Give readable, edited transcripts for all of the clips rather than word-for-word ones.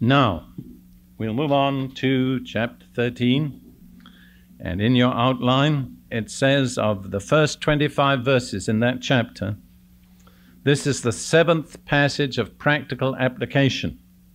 Now, we'll move on to chapter 13. And in your outline, it says of the first 25 verses in that chapter, this is the seventh passage of practical application.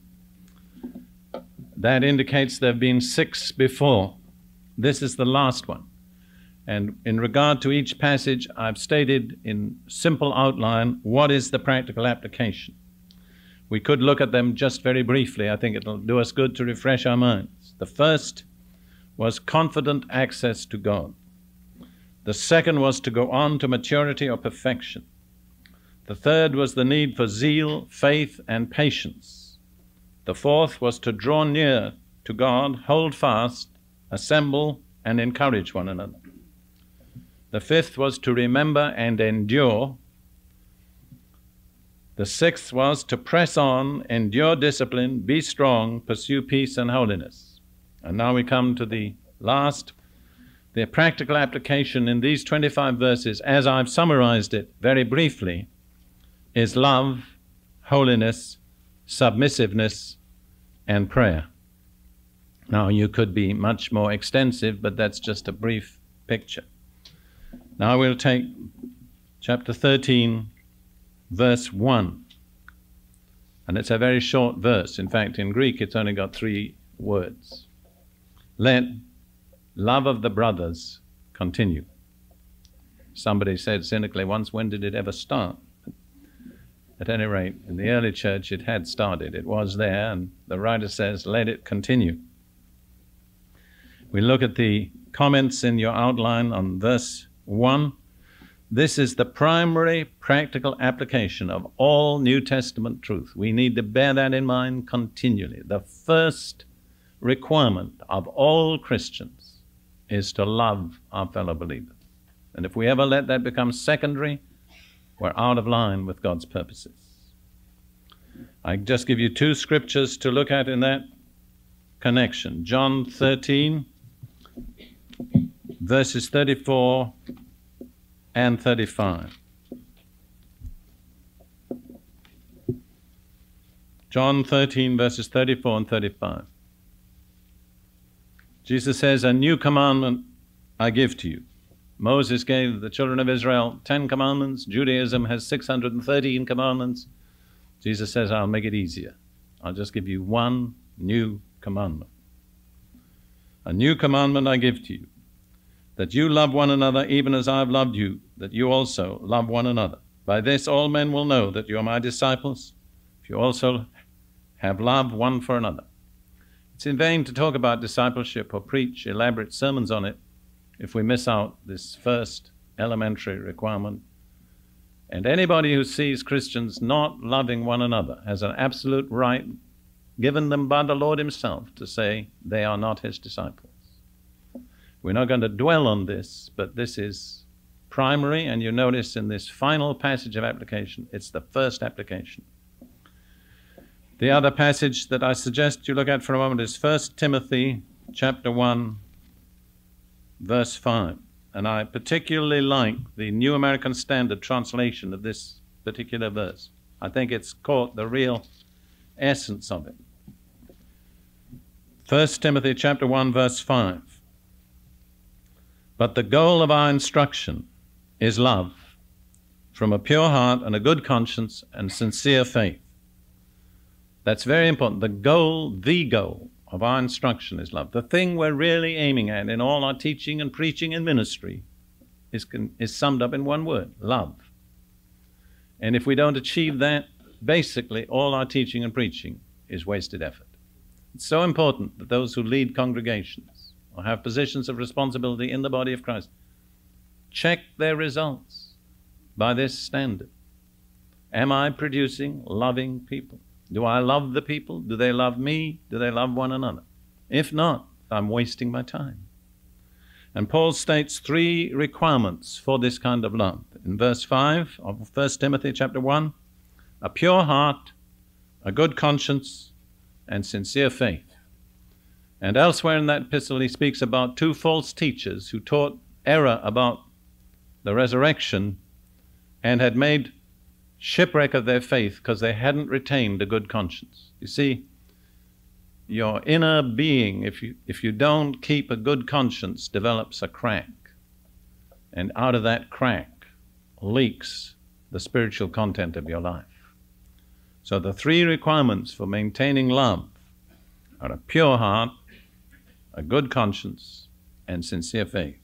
That indicates there have been 6 before. This is the last one. And in regard to each passage, I've stated in simple outline what is the practical application. We could look at them just very briefly. I think it'll do us good to refresh our minds. The first was confident access to God. The second was to go on to maturity or perfection. The third was the need for zeal, faith, and patience. The fourth was to draw near to God, hold fast, assemble, and encourage one another. The fifth was to remember and endure. The sixth was to press on, endure discipline, be strong, pursue peace and holiness. And now we come to the last. The practical application in these 25 verses, as I've summarized it very briefly, is love, holiness, submissiveness, and prayer. Now, you could be much more extensive, but that's just a brief picture. Now we'll take chapter 13, verse 1. And it's a very short verse. In fact, in Greek, it's only got 3 words. Let love of the brothers continue. Somebody said cynically once, when did it ever start? At any rate, in the early church, it had started. It was there, and the writer says, let it continue. We look at the comments in your outline on verse 1. This is the primary practical application of all New Testament truth. We need to bear that in mind continually. The first requirement of all Christians is to love our fellow believers. And if we ever let that become secondary, we're out of line with God's purposes. I just give you 2 scriptures to look at in that connection. John 13, verses 34 and 35. John 13, verses 34 and 35. Jesus says, a new commandment I give to you. Moses gave the children of Israel 10 commandments. Judaism has 613 commandments. Jesus says, I'll make it easier. I'll just give you one new commandment. A new commandment I give to you, that you love one another even as I have loved you, that you also love one another. By this all men will know that you are my disciples, if you also have love one for another. It's in vain to talk about discipleship or preach elaborate sermons on it if we miss out this first elementary requirement. And anybody who sees Christians not loving one another has an absolute right given them by the Lord himself to say they are not his disciples. We're not going to dwell on this, but this is primary, and you notice in this final passage of application, it's the first application. The other passage that I suggest you look at for a moment is 1 Timothy chapter 1, verse 5. And I particularly like the New American Standard translation of this particular verse. I think it's caught the real essence of it. 1 Timothy chapter 1, verse 5. But the goal of our instruction is love, from a pure heart and a good conscience and sincere faith. That's very important. The goal of our instruction is love. The thing we're really aiming at in all our teaching and preaching and ministry is summed up in one word, love. And if we don't achieve that, basically all our teaching and preaching is wasted effort. It's so important that those who lead congregations or have positions of responsibility in the body of Christ check their results by this standard. Am I producing loving people? Do I love the people? Do they love me? Do they love one another? If not, I'm wasting my time. And Paul states 3 requirements for this kind of love. In verse 5 of 1 Timothy chapter 1, a pure heart, a good conscience, and sincere faith. And elsewhere in that epistle he speaks about 2 false teachers who taught error about the resurrection and had made shipwreck of their faith because they hadn't retained a good conscience. You see, your inner being, if you don't keep a good conscience, develops a crack. And out of that crack leaks the spiritual content of your life. So the three requirements for maintaining love are a pure heart, a good conscience, and sincere faith.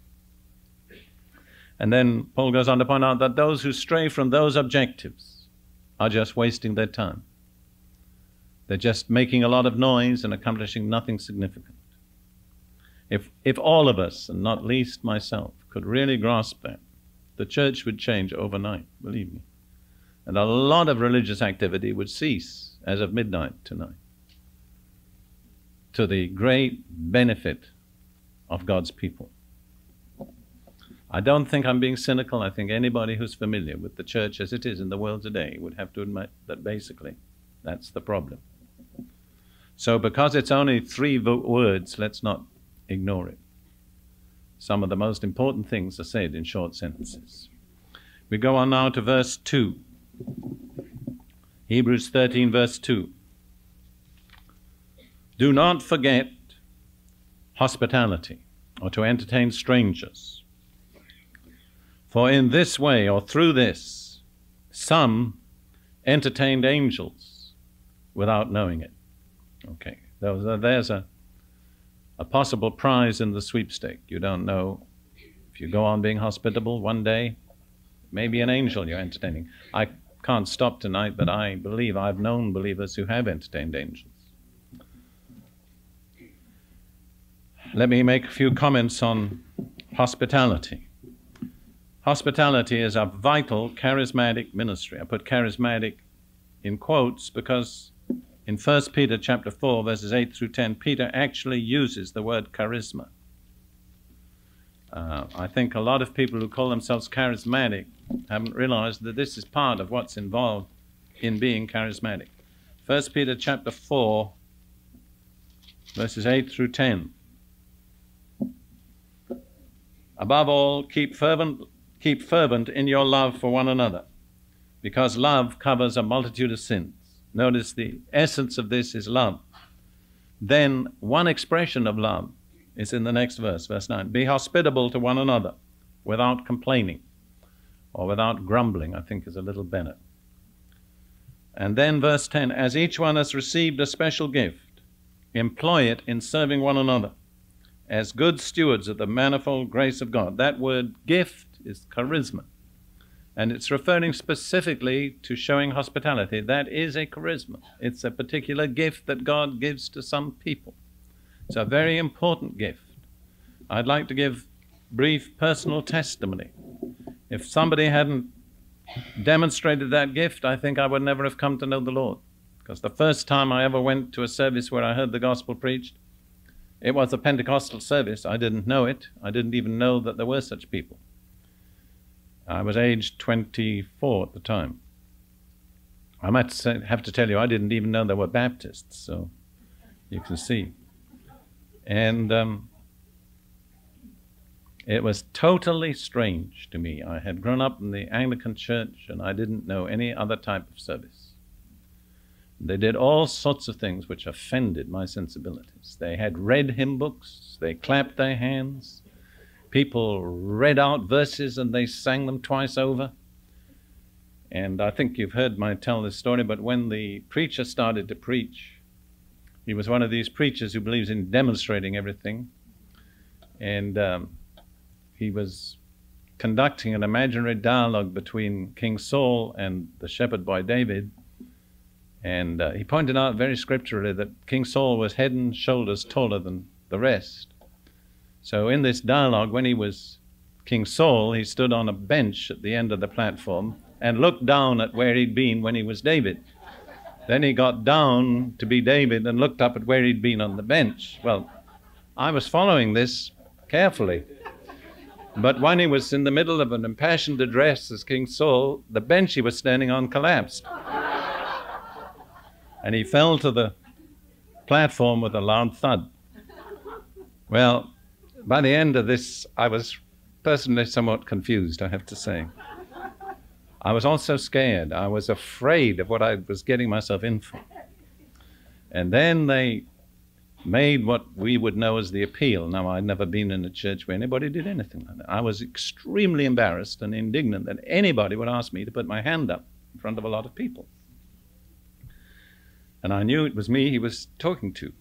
And then Paul goes on to point out that those who stray from those objectives are just wasting their time. They're just making a lot of noise and accomplishing nothing significant. If all of us, and not least myself, could really grasp that, the church would change overnight, believe me. And a lot of religious activity would cease as of midnight tonight, to the great benefit of God's people. I don't think I'm being cynical. I think anybody who's familiar with the church as it is in the world today would have to admit that basically that's the problem. So because it's only three words, let's not ignore it. Some of the most important things are said in short sentences. We go on now to verse 2. Hebrews 13, verse 2. Do not forget hospitality, or to entertain strangers. For in this way, or through this, some entertained angels without knowing it. Okay, there's a possible prize in the sweepstake. You don't know. If you go on being hospitable one day, maybe an angel you're entertaining. I can't stop tonight, but I believe I've known believers who have entertained angels. Let me make a few comments on hospitality. Hospitality is a vital charismatic ministry. I put charismatic in quotes because in 1 Peter chapter 4, verses 8 through 10, Peter actually uses the word charisma. I think a lot of people who call themselves charismatic haven't realized that this is part of what's involved in being charismatic. 1 Peter chapter 4, verses 8 through 10. Above all, keep fervent in your love for one another, because love covers a multitude of sins. Notice the essence of this is love. Then one expression of love is in the next verse, verse 9. Be hospitable to one another without complaining, or without grumbling, I think is a little better. And then verse 10, as each one has received a special gift, employ it in serving one another as good stewards of the manifold grace of God. That word gift is charisma, and it's referring specifically to showing hospitality. That is a charisma. It's a particular gift that God gives to some people. It's a very important gift. I'd like to give brief personal testimony. If somebody hadn't demonstrated that gift, I think I would never have come to know the Lord. Because the first time I ever went to a service where I heard the gospel preached, it was a Pentecostal service. I didn't know it. I didn't even know that there were such people. I was aged 24 at the time. I might have to tell you, I didn't even know there were Baptists, so you can see. And it was totally strange to me. I had grown up in the Anglican church, and I didn't know any other type of service. They did all sorts of things which offended my sensibilities. They had read hymn books, they clapped their hands, people read out verses and they sang them twice over. And I think you've heard me tell this story, but when the preacher started to preach, he was one of these preachers who believes in demonstrating everything. And he was conducting an imaginary dialogue between King Saul and the shepherd boy David. And he pointed out very scripturally that King Saul was head and shoulders taller than the rest. So in this dialogue, when he was King Saul, he stood on a bench at the end of the platform and looked down at where he'd been when he was David. Then he got down to be David and looked up at where he'd been on the bench. Well, I was following this carefully. But when he was in the middle of an impassioned address as King Saul, the bench he was standing on collapsed. And he fell to the platform with a loud thud. Well, by the end of this, I was personally somewhat confused, I have to say. I was also scared. I was afraid of what I was getting myself in for. And then they made what we would know as the appeal. Now, I'd never been in a church where anybody did anything like that. I was extremely embarrassed and indignant that anybody would ask me to put my hand up in front of a lot of people. And I knew it was me he was talking to.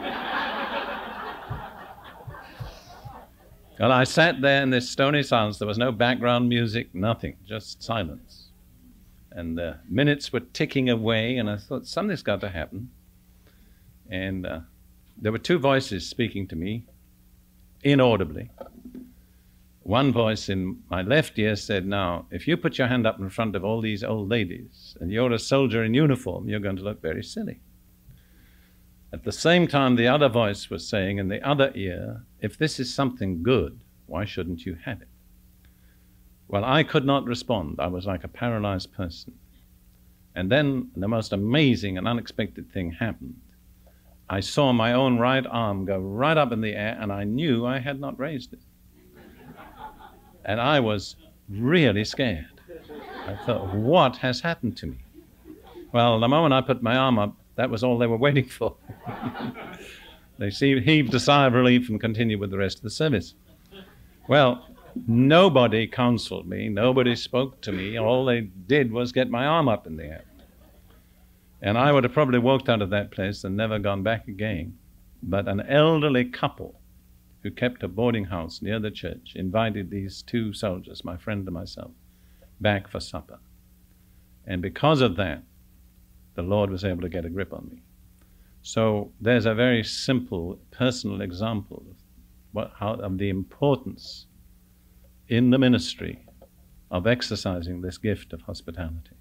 Well, I sat there in this stony silence. There was no background music, nothing, just silence. And the minutes were ticking away, and I thought, something's got to happen. And there were two voices speaking to me, inaudibly. One voice in my left ear said, now, if you put your hand up in front of all these old ladies, and you're a soldier in uniform, you're going to look very silly. At the same time, the other voice was saying in the other ear, if this is something good, why shouldn't you have it? Well, I could not respond. I was like a paralyzed person. And then the most amazing and unexpected thing happened. I saw my own right arm go right up in the air, and I knew I had not raised it. And I was really scared. I thought, what has happened to me? Well, the moment I put my arm up, that was all they were waiting for. They heaved a sigh of relief and continued with the rest of the service. Well, nobody counseled me, nobody spoke to me. All they did was get my arm up in the air. And I would have probably walked out of that place and never gone back again. But an elderly couple who kept a boarding house near the church invited these two soldiers, my friend and myself, back for supper. And because of that, the Lord was able to get a grip on me. So there's a very simple personal example of the importance in the ministry of exercising this gift of hospitality.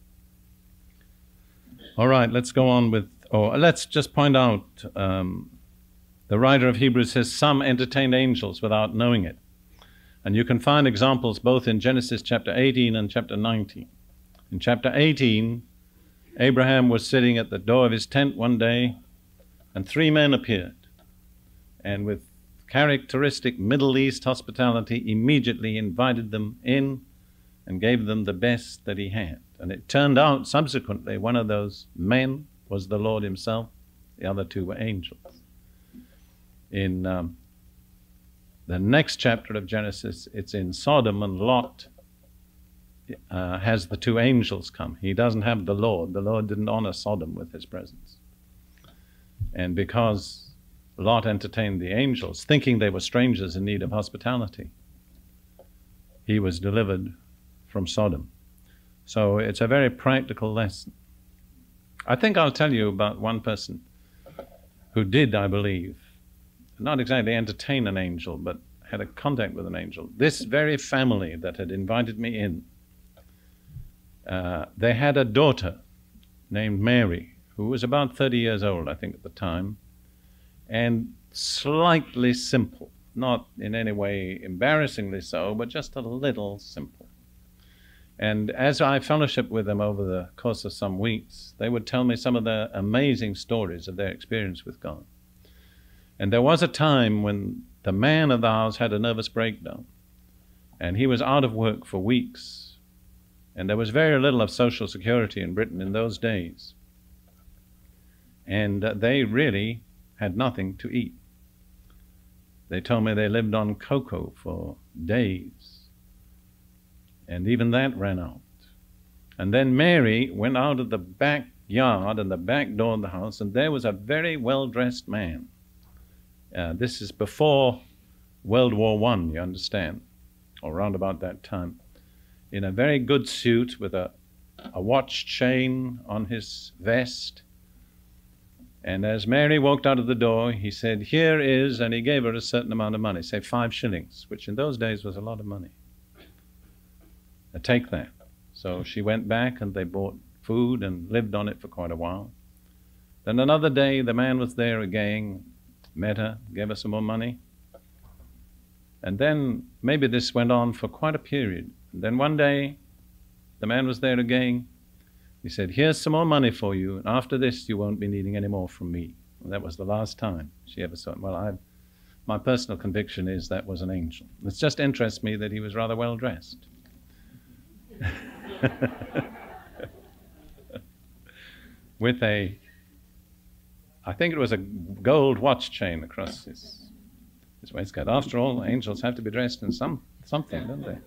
All right, let's go on let's just point out, the writer of Hebrews says, some entertained angels without knowing it. And you can find examples both in Genesis chapter 18 and chapter 19. In chapter 18, Abraham was sitting at the door of his tent one day, and three men appeared. And with characteristic Middle East hospitality, immediately invited them in and gave them the best that he had. And it turned out, subsequently, one of those men was the Lord himself. The other two were angels. In the next chapter of Genesis, it's in Sodom, and Lot has the two angels come. He doesn't have the Lord. The Lord didn't honor Sodom with his presence. And because Lot entertained the angels, thinking they were strangers in need of hospitality, he was delivered from Sodom. So it's a very practical lesson. I think I'll tell you about one person who did, I believe, not exactly entertain an angel, but had a contact with an angel. This very family that had invited me in, they had a daughter named Mary, who was about 30 years old, I think, at the time, and slightly simple, not in any way embarrassingly so, but just a little simple. And as I fellowshiped with them over the course of some weeks, they would tell me some of the amazing stories of their experience with God. And there was a time when the man of the house had a nervous breakdown, and he was out of work for weeks. And there was very little of social security in Britain in those days. And they really had nothing to eat. They told me they lived on cocoa for days. And even that ran out. And then Mary went out of the backyard and the back door of the house, and there was a very well-dressed man. This is before World War I, you understand, or around about that time, in a very good suit with a watch chain on his vest. And as Mary walked out of the door, he said, here is, and he gave her a certain amount of money, say 5 shillings, which in those days was a lot of money. Take that. So she went back and they bought food and lived on it for quite a while. Then another day, the man was there again, met her, gave her some more money. And then maybe this went on for quite a period. And then one day, the man was there again. He said, here's some more money for you, and after this you won't be needing any more from me. And that was the last time she ever saw him. Well, my personal conviction is that was an angel. It just interests me that he was rather well dressed. With a I think it was a gold watch chain across his waistcoat. After all, angels have to be dressed in something, don't they?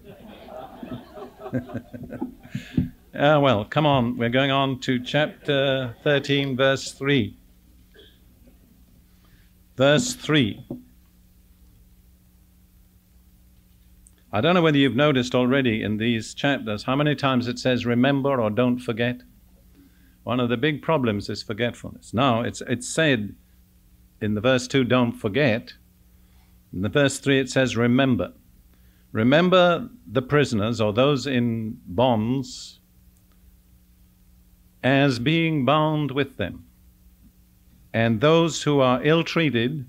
Well, come on. We're going on to chapter 13, verse 3. Verse 3. I don't know whether you've noticed already in these chapters how many times it says remember or don't forget. One of the big problems is forgetfulness. Now, it's said in the verse 2, don't forget. In the verse 3, it says remember. Remember the prisoners or those in bonds as being bound with them, and those who are ill-treated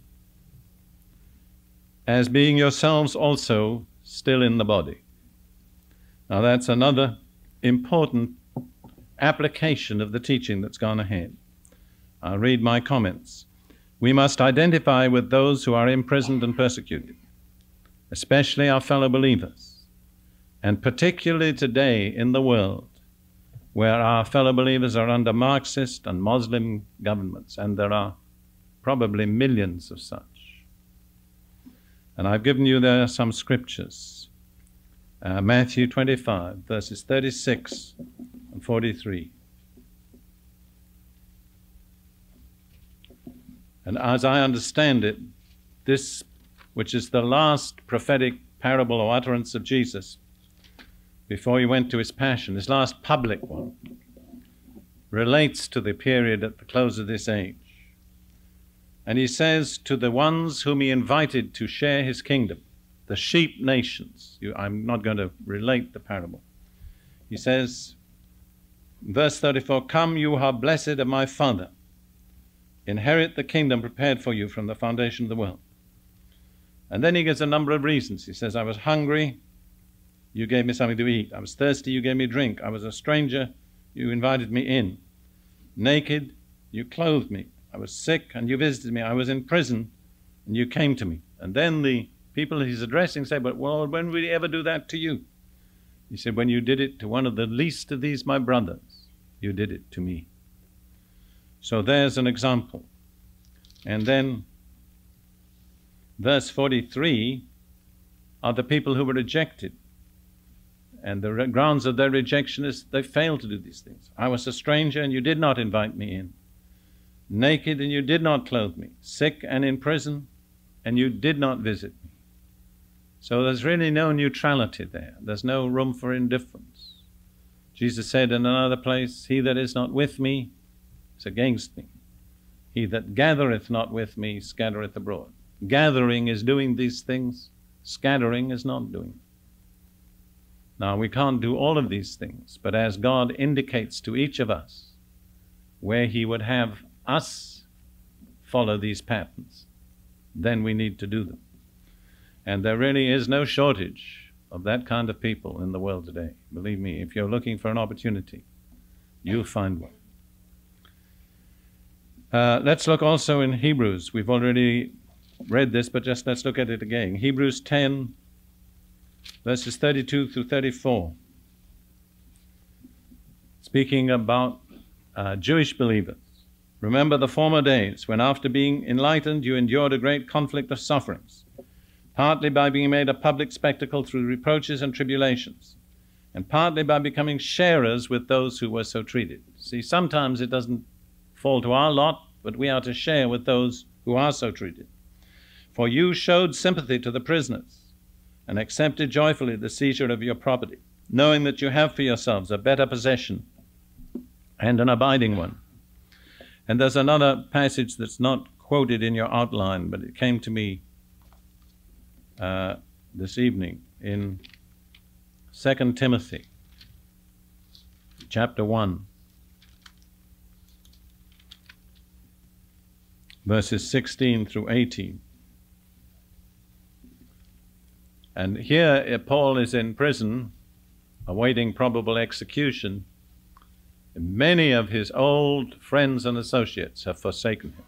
as being yourselves also still in the body. Now that's another important application of the teaching that's gone ahead. I'll read my comments. We must identify with those who are imprisoned and persecuted, especially our fellow believers, and particularly today in the world where our fellow believers are under Marxist and Muslim governments, and there are probably millions of such. And I've given you there some scriptures. Matthew 25, verses 36 and 43. And as I understand it, this, which is the last prophetic parable or utterance of Jesus before he went to his passion, his last public one, relates to the period at the close of this age. And he says to the ones whom he invited to share his kingdom, the sheep nations, I'm not going to relate the parable. He says, verse 34, come, you are blessed of my Father. Inherit the kingdom prepared for you from the foundation of the world. And then he gives a number of reasons. He says, I was hungry, you gave me something to eat. I was thirsty, you gave me drink. I was a stranger, you invited me in. Naked, you clothed me. I was sick, and you visited me. I was in prison, and you came to me. And then the people he's addressing say, but well, when will we ever do that to you? He said, when you did it to one of the least of these, my brothers, you did it to me. So there's an example. And then verse 43 are the people who were rejected. And the grounds of their rejection is they failed to do these things. I was a stranger and you did not invite me in. Naked and you did not clothe me. Sick and in prison and you did not visit me. So there's really no neutrality there. There's no room for indifference. Jesus said in another place, he that is not with me is against me. He that gathereth not with me scattereth abroad. Gathering is doing these things. Scattering is not doing them. Now, we can't do all of these things, but as God indicates to each of us where he would have us follow these patterns, then we need to do them. And there really is no shortage of that kind of people in the world today. Believe me, if you're looking for an opportunity, you'll find one. Let's look also in Hebrews. We've already read this, but just let's look at it again. Hebrews 10, verses 32 through 34. Speaking about Jewish believers. Remember the former days when after being enlightened you endured a great conflict of sufferings, partly by being made a public spectacle through reproaches and tribulations, and partly by becoming sharers with those who were so treated. See, sometimes it doesn't fall to our lot, but we are to share with those who are so treated. For you showed sympathy to the prisoners, and accepted joyfully the seizure of your property, knowing that you have for yourselves a better possession and an abiding one. And there's another passage that's not quoted in your outline, but it came to me this evening in 2 Timothy, chapter 1, verses 16 through 18. And here Paul is in prison, awaiting probable execution. Many of his old friends and associates have forsaken him.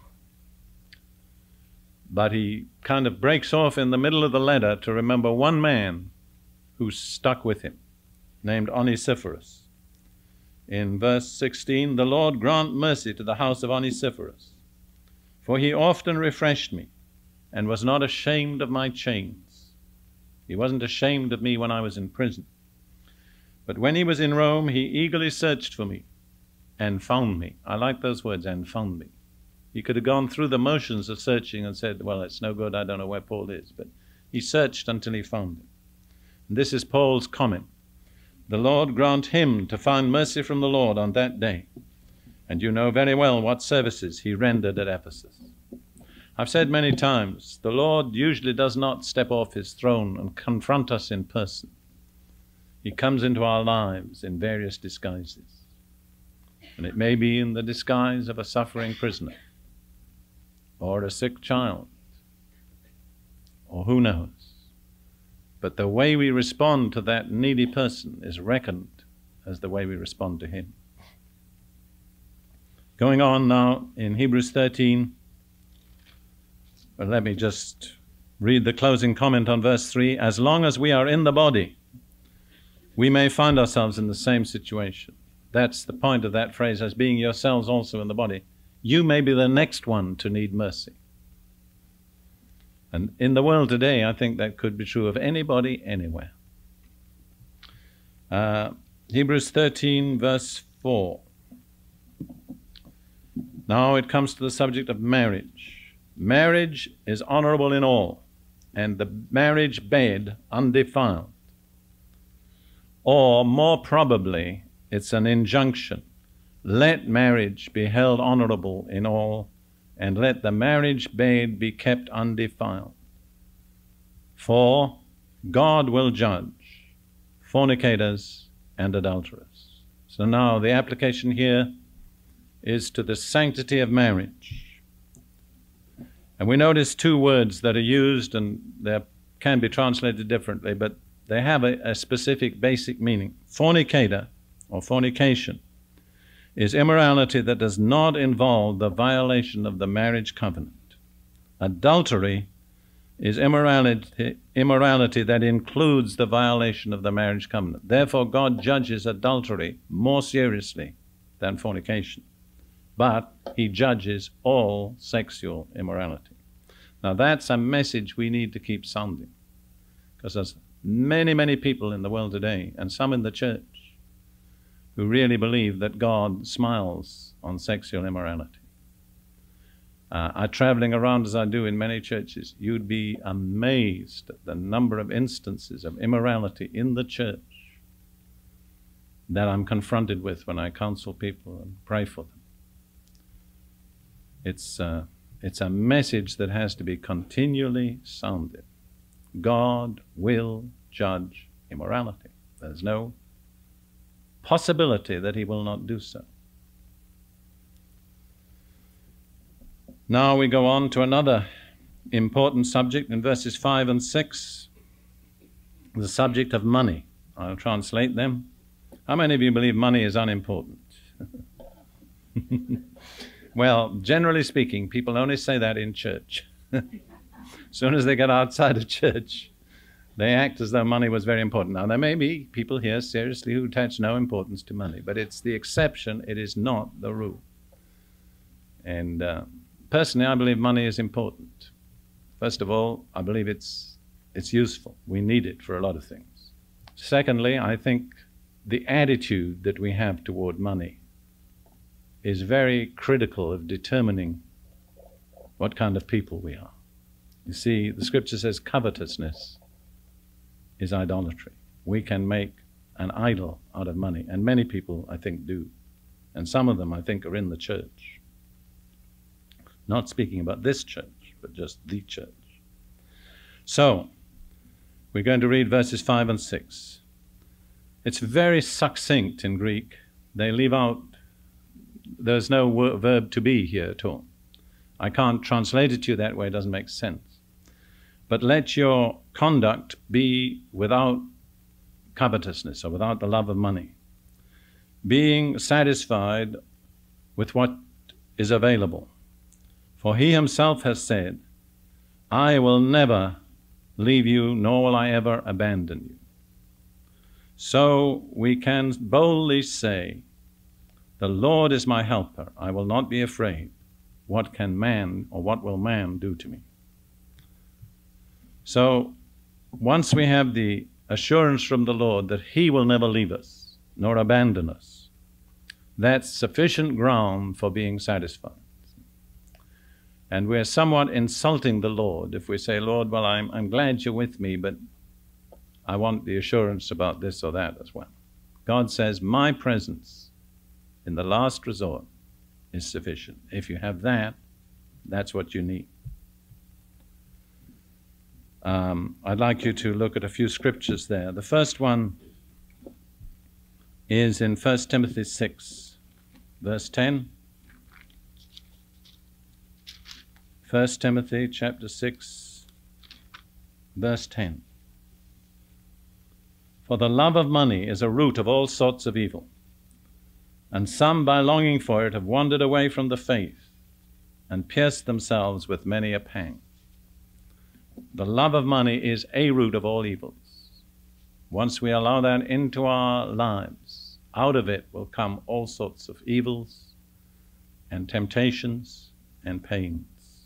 But he kind of breaks off in the middle of the letter to remember one man who stuck with him, named Onesiphorus. In verse 16, the Lord grant mercy to the house of Onesiphorus, For he often refreshed me, and was not ashamed of my chains. He wasn't ashamed of me when I was in prison. But when he was in Rome, he eagerly searched for me and found me. I like those words, and found me. He could have gone through the motions of searching and said, well, it's no good, I don't know where Paul is. But he searched until he found him. And this is Paul's comment. The Lord grant him to find mercy from the Lord on that day. And you know very well what services he rendered at Ephesus. I've said many times, the Lord usually does not step off his throne and confront us in person. He comes into our lives in various disguises. And it may be in the disguise of a suffering prisoner, or a sick child, or who knows. But the way we respond to that needy person is reckoned as the way we respond to him. Going on now in Hebrews 13, well, let me just read the closing comment on verse 3. As long as we are in the body, we may find ourselves in the same situation. That's the point of that phrase, as being yourselves also in the body. You may be the next one to need mercy. And in the world today, I think that could be true of anybody, anywhere. Hebrews 13, verse 4. Now it comes to the subject of marriage. Marriage is honorable in all, and the marriage bed undefiled. Or, more probably, it's an injunction. Let marriage be held honorable in all, and let the marriage bed be kept undefiled. For God will judge fornicators and adulterers. So now the application here is to the sanctity of marriage. And we notice two words that are used, and they can be translated differently, but they have a specific basic meaning. Fornicator, or fornication, is immorality that does not involve the violation of the marriage covenant. Adultery is immorality that includes the violation of the marriage covenant. Therefore, God judges adultery more seriously than fornication. But he judges all sexual immorality. Now that's a message we need to keep sounding, because there's many, many people in the world today, and some in the church, who really believe that God smiles on sexual immorality. Traveling around as I do in many churches, you'd be amazed at the number of instances of immorality in the church that I'm confronted with when I counsel people and pray for them. It's a message that has to be continually sounded. God will judge immorality. There's no possibility that he will not do so. Now we go on to another important subject in verses 5 and 6, the subject of money. I'll translate them. How many of you believe money is unimportant? Well, generally speaking, people only say that in church. As soon as they get outside of church, they act as though money was very important. Now, there may be people here seriously who attach no importance to money, but it's the exception, it is not the rule. And personally, I believe money is important. First of all, I believe it's useful. We need it for a lot of things. Secondly, I think the attitude that we have toward money is very critical of determining what kind of people we are. You see, the scripture says covetousness is idolatry. We can make an idol out of money, and many people, I think, do. And some of them, I think, are in the church. Not speaking about this church, but just the church. So, we're going to read verses 5 and 6. It's very succinct in Greek. They leave out, there's no verb to be here at all. I can't translate it to you that way, it doesn't make sense. But let your conduct be without covetousness, or without the love of money, being satisfied with what is available. For he himself has said, I will never leave you, nor will I ever abandon you. So we can boldly say, the Lord is my helper, I will not be afraid. what can man, or what will man do to me? So once we have the assurance from the Lord that He will never leave us nor abandon us, that's sufficient ground for being satisfied. And we're somewhat insulting the Lord if we say, Lord, well, I'm glad you're with me, but I want the assurance about this or that as well. God says, my presence in the last resort is sufficient. If you have that, that's what you need. I'd like you to look at a few scriptures there. The first one is in 1 Timothy 6, verse 10. 1 Timothy chapter 6, verse 10. For the love of money is a root of all sorts of evil, and some by longing for it have wandered away from the faith and pierced themselves with many a pang. The love of money is a root of all evils. Once we allow that into our lives, out of it will come all sorts of evils and temptations and pains.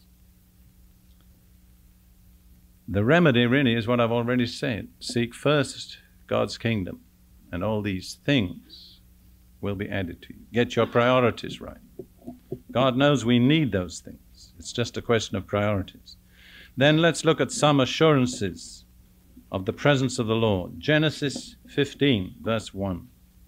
The remedy really is what I've already said. Seek first God's kingdom, and all these things will be added to you. Get your priorities right. God knows we need those things. It's just a question of priorities. Then let's look at some assurances of the presence of the Lord. Genesis 15, verse 1.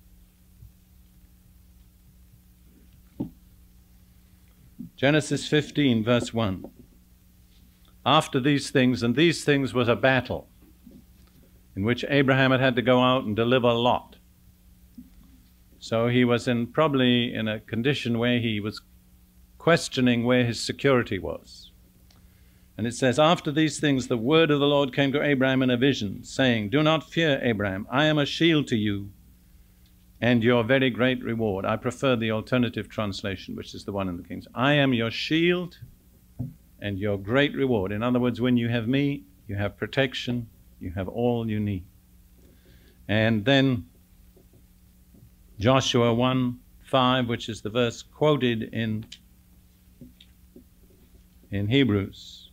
Genesis 15, verse 1. After these things, and these things was a battle in which Abraham had to go out and deliver Lot. So he was probably in a condition where he was questioning where his security was. And it says, after these things the word of the Lord came to Abraham in a vision, saying, do not fear, Abraham, I am a shield to you and your very great reward. I prefer the alternative translation, which is the one in the King's. I am your shield and your great reward. In other words, when you have me, you have protection, you have all you need. And then Joshua 1:5, which is the verse quoted in Hebrews.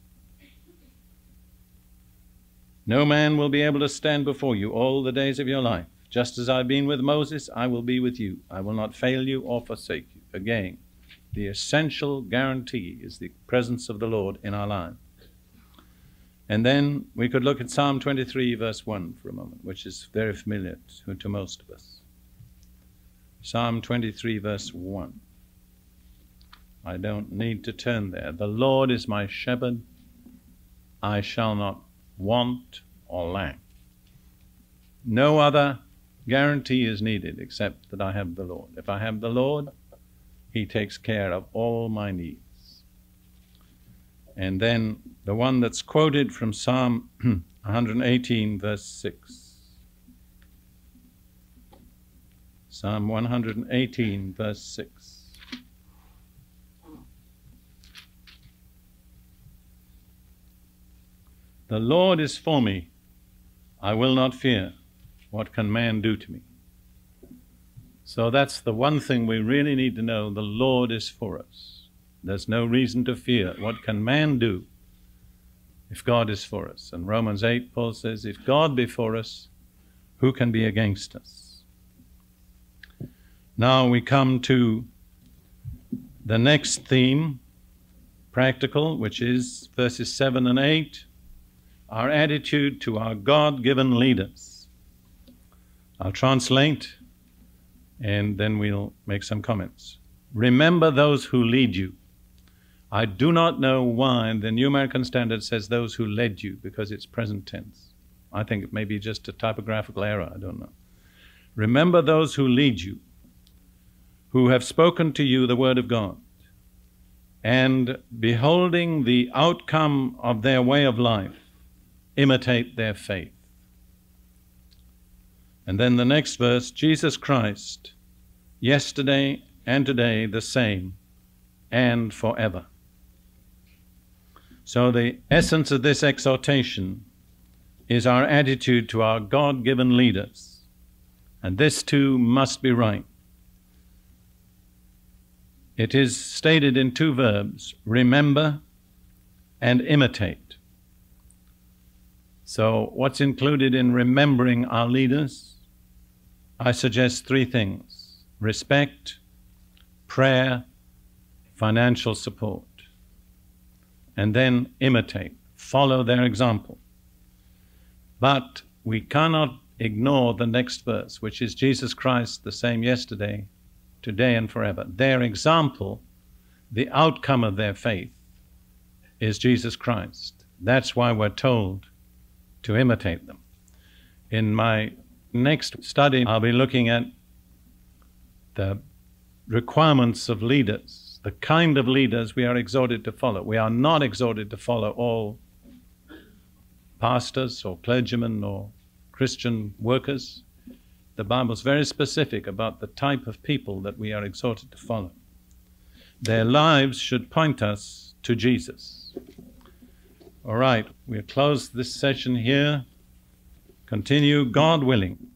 No man will be able to stand before you all the days of your life. Just as I've been with Moses, I will be with you. I will not fail you or forsake you. Again, the essential guarantee is the presence of the Lord in our lives. And then we could look at Psalm 23, verse 1 for a moment, which is very familiar to most of us. Psalm 23, verse 1. I don't need to turn there. The Lord is my shepherd. I shall not want or lack. No other guarantee is needed except that I have the Lord. If I have the Lord, He takes care of all my needs. And then the one that's quoted from Psalm 118, verse 6. Psalm 118, verse 6. The Lord is for me, I will not fear. What can man do to me? So that's the one thing we really need to know. The Lord is for us. There's no reason to fear. What can man do if God is for us? And Romans 8, Paul says, if God be for us, who can be against us? Now we come to the next theme, practical, which is verses 7 and 8, our attitude to our God-given leaders. I'll translate, and then we'll make some comments. Remember those who lead you. I do not know why the New American Standard says those who led you, because it's present tense. I think it may be just a typographical error, I don't know. Remember those who lead you, who have spoken to you the word of God, and beholding the outcome of their way of life, imitate their faith. And then the next verse, Jesus Christ, yesterday and today the same, and forever. So the essence of this exhortation is our attitude to our God-given leaders. And this too must be right. It is stated in two verbs, remember and imitate. So what's included in remembering our leaders? I suggest three things: respect, prayer, financial support. And then imitate, follow their example. But we cannot ignore the next verse, which is Jesus Christ the same yesterday, today and forever. Their example, the outcome of their faith, is Jesus Christ. That's why we're told to imitate them. In my next study, I'll be looking at the requirements of leaders, the kind of leaders we are exhorted to follow. We are not exhorted to follow all pastors or clergymen or Christian workers. The Bible's very specific about the type of people that we are exhorted to follow. Their lives should point us to Jesus. All right, we'll close this session here. Continue, God willing,